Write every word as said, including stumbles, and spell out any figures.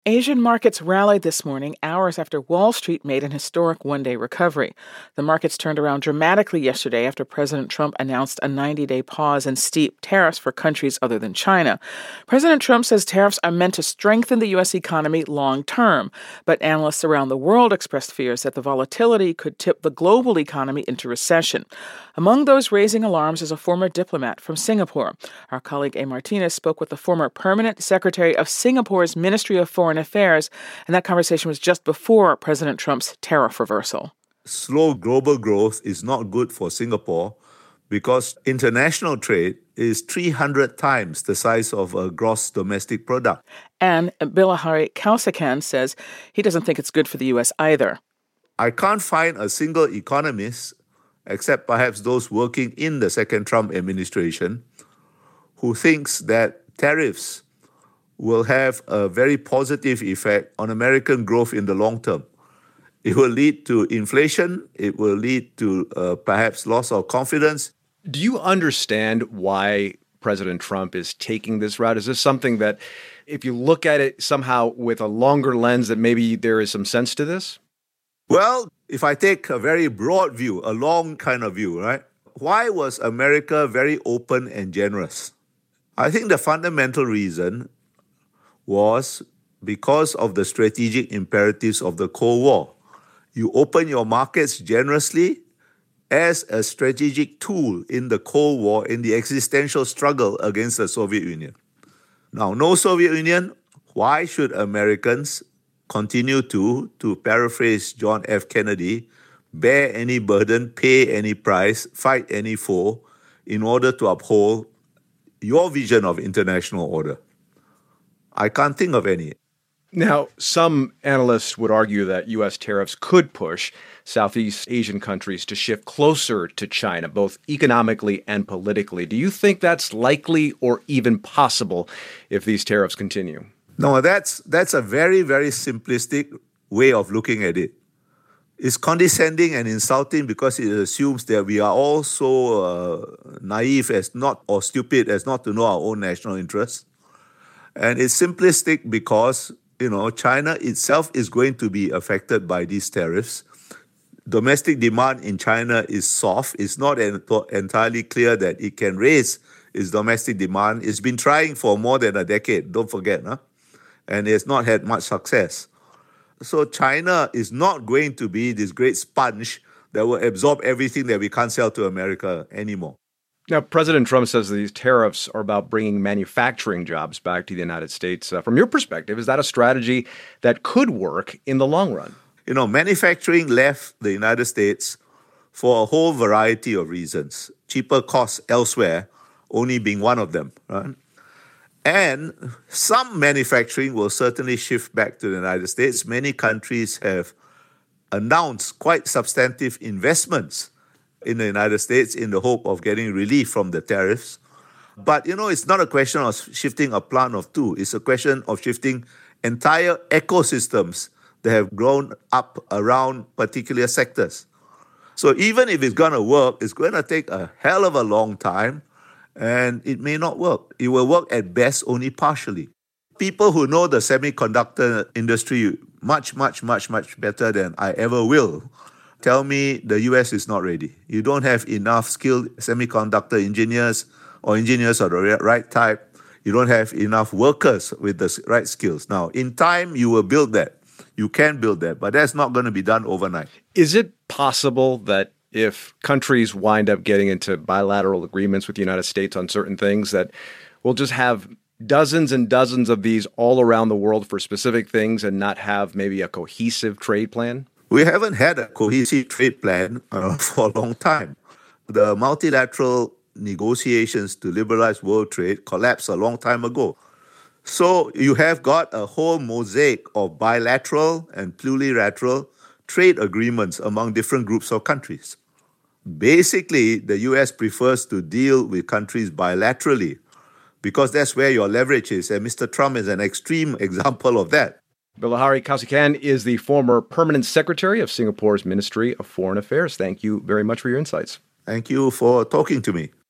Asian markets rallied this morning, hours after Wall Street made an historic one-day recovery. The markets turned around dramatically yesterday after President Trump announced a ninety-day pause and steep tariffs for countries other than China. President Trump says tariffs are meant to strengthen the U S economy long-term, but analysts around the world expressed fears that the volatility could tip the global economy into recession. Among those raising alarms is a former diplomat from Singapore. Our colleague A. Martinez spoke with the former permanent secretary of Singapore's Ministry of Foreign Affairs, and that conversation was just before President Trump's tariff reversal. Slow global growth is not good for Singapore because international trade is three hundred times the size of a gross domestic product. And Bilahari Kausikan says he doesn't think it's good for the U S either. I can't find a single economist, except perhaps those working in the second Trump administration, who thinks that tariffs will have a very positive effect on American growth in the long term. It will lead to inflation. It will lead to uh, perhaps loss of confidence. Do you understand why President Trump is taking this route? Is this something that, if you look at it somehow with a longer lens, that maybe there is some sense to this? Well, if I take a very broad view, a long kind of view, right? Why was America very open and generous? I think the fundamental reason was because of the strategic imperatives of the Cold War. You open your markets generously as a strategic tool in the Cold War, in the existential struggle against the Soviet Union. Now, no Soviet Union, why should Americans continue to, to paraphrase John F. Kennedy, bear any burden, pay any price, fight any foe in order to uphold your vision of international order? I can't think of any. Now, some analysts would argue that U S tariffs could push Southeast Asian countries to shift closer to China, both economically and politically. Do you think that's likely or even possible if these tariffs continue? No, that's that's a very, very simplistic way of looking at it. It's condescending and insulting because it assumes that we are all so uh, naive as not, or stupid as not to know our own national interests. And it's simplistic because, you know, China itself is going to be affected by these tariffs. Domestic demand in China is soft. It's not en- entirely clear that it can raise its domestic demand. It's been trying for more than a decade, don't forget, huh? And it's not had much success. So China is not going to be this great sponge that will absorb everything that we can't sell to America anymore. Now, President Trump says that these tariffs are about bringing manufacturing jobs back to the United States. Uh, from your perspective, is that a strategy that could work in the long run? You know, manufacturing left the United States for a whole variety of reasons. Cheaper costs elsewhere only being one of them, right? And some manufacturing will certainly shift back to the United States. Many countries have announced quite substantive investments in the United States in the hope of getting relief from the tariffs. But, you know, it's not a question of shifting a plant of two. It's a question of shifting entire ecosystems that have grown up around particular sectors. So even if it's going to work, it's going to take a hell of a long time, and it may not work. It will work at best only partially. People who know the semiconductor industry much, much, much, much better than I ever will tell me the U S is not ready. You don't have enough skilled semiconductor engineers or engineers of the right type. You don't have enough workers with the right skills. Now, in time, you will build that. You can build that, but that's not going to be done overnight. Is it possible that if countries wind up getting into bilateral agreements with the United States on certain things, that we'll just have dozens and dozens of these all around the world for specific things and not have maybe a cohesive trade plan? We haven't had a cohesive trade plan uh, for a long time. The multilateral negotiations to liberalize world trade collapsed a long time ago. So you have got a whole mosaic of bilateral and plurilateral trade agreements among different groups of countries. Basically, the U S prefers to deal with countries bilaterally because that's where your leverage is, and Mister Trump is an extreme example of that. Bilahari Kausikan is the former permanent secretary of Singapore's Ministry of Foreign Affairs. Thank you very much for your insights. Thank you for talking to me.